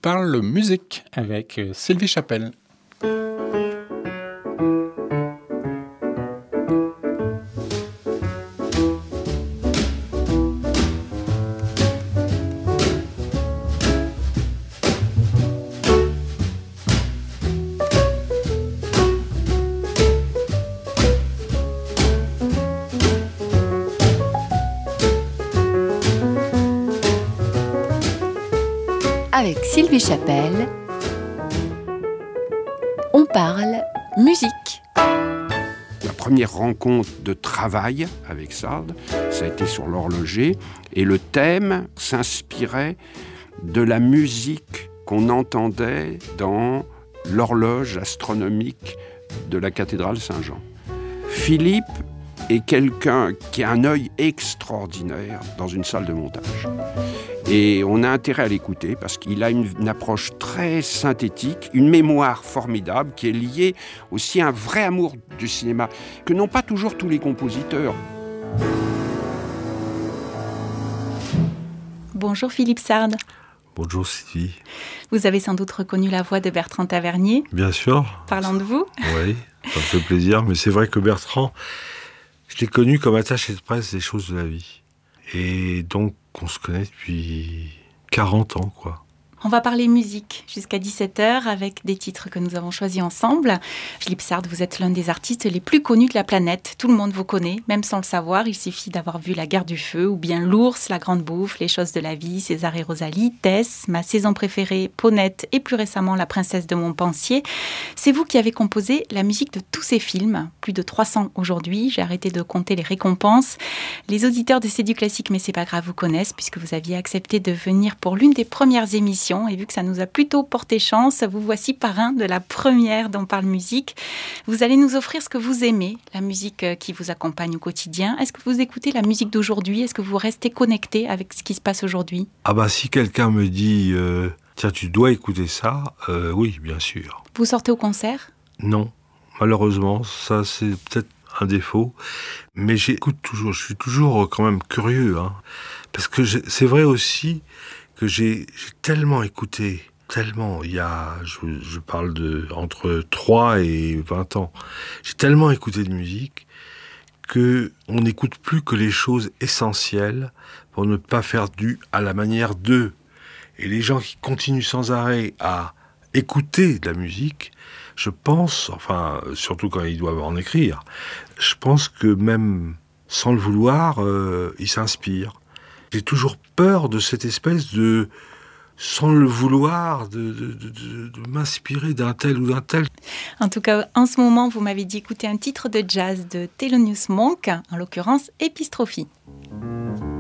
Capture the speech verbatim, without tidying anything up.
parle musique avec Sylvie Chapelle. Avec Sylvie Chapelle, on parle musique. La première rencontre de travail avec Sard, ça a été sur l'horloger, et le thème s'inspirait de la musique qu'on entendait dans l'horloge astronomique de la cathédrale Saint-Jean. Philippe est quelqu'un qui a un œil extraordinaire dans une salle de montage. Et on a intérêt à l'écouter parce qu'il a une, une approche très synthétique, une mémoire formidable qui est liée aussi à un vrai amour du cinéma que n'ont pas toujours tous les compositeurs. Bonjour Philippe Sard. Bonjour Sylvie. Vous avez sans doute reconnu la voix de Bertrand Tavernier. Bien sûr. Parlant de vous. Oui, ça me fait plaisir. Mais c'est vrai que Bertrand, je l'ai connu comme attaché de presse des choses de la vie. Et donc, on se connaît depuis quarante ans, quoi. On va parler musique jusqu'à dix-sept heures avec des titres que nous avons choisis ensemble. Philippe Sard, vous êtes l'un des artistes les plus connus de la planète. Tout le monde vous connaît, même sans le savoir. Il suffit d'avoir vu La Guerre du Feu ou bien L'Ours, La Grande Bouffe, Les Choses de la Vie, César et Rosalie, Tess, Ma saison préférée, Paunette et plus récemment La Princesse de Montpensier. C'est vous qui avez composé la musique de tous ces films. Plus de trois cents aujourd'hui. J'ai arrêté de compter les récompenses. Les auditeurs de C'est du classique, mais c'est pas grave, vous connaissent puisque vous aviez accepté de venir pour l'une des premières émissions. Et vu que ça nous a plutôt porté chance, vous voici parrain de la première d'On parle musique. Vous allez nous offrir ce que vous aimez, la musique qui vous accompagne au quotidien. Est-ce que vous écoutez la musique d'aujourd'hui ? Est-ce que vous restez connecté avec ce qui se passe aujourd'hui ? Ah bah si quelqu'un me dit euh, « Tiens, tu dois écouter ça euh, », oui, bien sûr. Vous sortez au concert ? Non, malheureusement, ça c'est peut-être un défaut. Mais j'écoute toujours, je suis toujours quand même curieux. Hein, parce que c'est vrai aussi que j'ai, j'ai tellement écouté, tellement, il y a, je, je parle de entre trois et vingt ans, j'ai tellement écouté de musique qu'on n'écoute plus que les choses essentielles pour ne pas faire du à la manière d'eux. Et les gens qui continuent sans arrêt à écouter de la musique, je pense, enfin, surtout quand ils doivent en écrire, je pense que même sans le vouloir, euh, ils s'inspirent. J'ai toujours peur de cette espèce de, sans le vouloir, de, de, de, de, de m'inspirer d'un tel ou d'un tel. En tout cas, en ce moment, vous m'avez dit écouter un titre de jazz de Thelonious Monk, en l'occurrence Épistrophie.